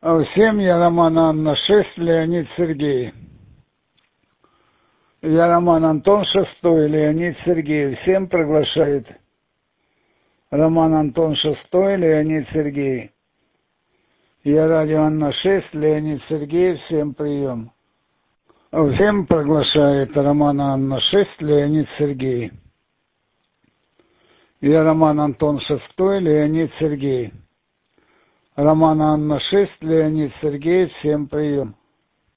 Всем я Роман Анна 6, Леонид Сергей. Я Роман Антон 6, Леонид Сергей. Всем приглашает Роман Антон 6, Леонид Сергей. Я радио Анна 6, Леонид Сергей. Всем прием. Всем приглашает Роман Анна 6, Леонид Сергей. Я Роман Антон 6, Леонид Сергей. Роман Анна 6, Леонид Сергей. Всем прием.